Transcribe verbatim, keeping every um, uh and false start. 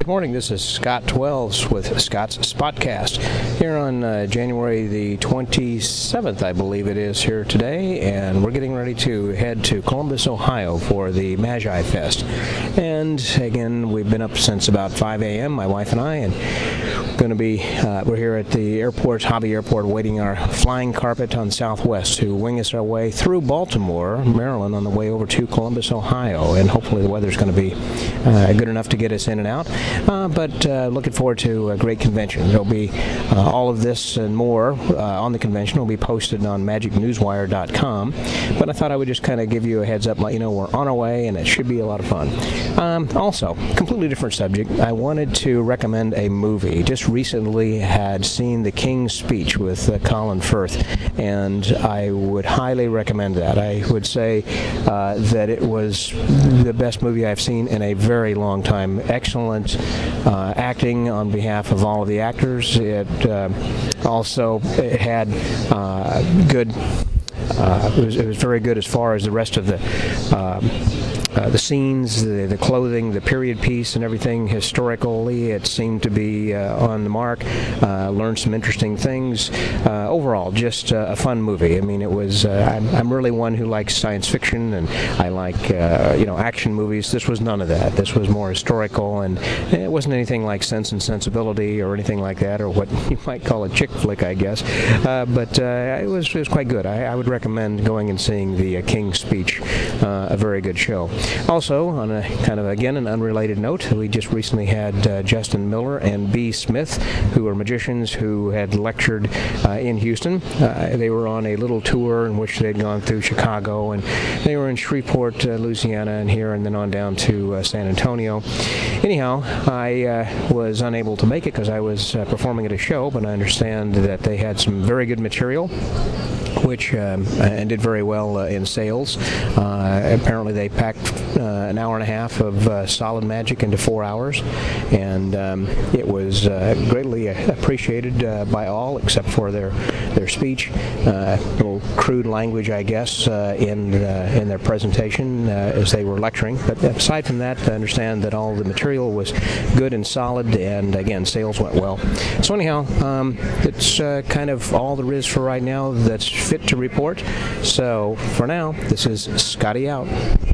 Good morning, this is Scott Twelves with Scott's Spotcast here on uh, January the twenty-seventh, I believe it is, here today, and we're getting ready to head to Columbus, Ohio for the Magi Fest. And again, we've been up since about five a.m., my wife and I, and going to be, uh, we're here at the airport, Hobby Airport, waiting our flying carpet on Southwest to wing us our way through Baltimore, Maryland, on the way over to Columbus, Ohio, and hopefully the weather's going to be uh, good enough to get us in and out. Uh, but uh, looking forward to a great convention. There'll be uh, all of this and more uh, on the convention will be posted on magic newswire dot com. But I thought I would just kind of give you a heads up, let you know we're on our way, and it should be a lot of fun. Um, also, completely different subject. I wanted to recommend a movie. Just recently had seen The King's Speech with uh, Colin Firth, and I would highly recommend that. I would say uh, that it was the best movie I've seen in a very long time. Excellent uh, acting on behalf of all of the actors. It uh, also it had uh, good. Uh, it was it was very good as far as the rest of the. Uh, Uh, the scenes, the, the clothing, the period piece, and everything historically, it seemed to be uh, on the mark. Uh, learned some interesting things. Uh, overall, just uh, a fun movie. I mean, it was. Uh, I'm, I'm really one who likes science fiction, and I like uh, you know action movies. This was none of that. This was more historical, and it wasn't anything like Sense and Sensibility or anything like that, or what you might call a chick flick, I guess. Uh, but uh, it was it was quite good. I, I would recommend going and seeing The uh, King's Speech. Uh, a very good show. Also, on a kind of, again, an unrelated note, we just recently had uh, Justin Miller and B. Smith, who are magicians who had lectured uh, in Houston. Uh, they were on a little tour in which they'd gone through Chicago, and they were in Shreveport, uh, Louisiana, and here, and then on down to uh, San Antonio. Anyhow, I uh, was unable to make it because I was uh, performing at a show, but I understand that they had some very good material, which um, and did very well uh, in sales. Uh, apparently they packed uh, an hour and a half of uh, solid magic into four hours, and um, it was uh, greatly appreciated uh, by all except for their their speech. Uh, a little crude language, I guess, uh, in uh, in their presentation uh, as they were lecturing. But aside from that, I understand that all the material was good and solid, and again, sales went well. So anyhow, um, it's uh, kind of all there is for right now that's fit to report. So for now, this is Scotty out.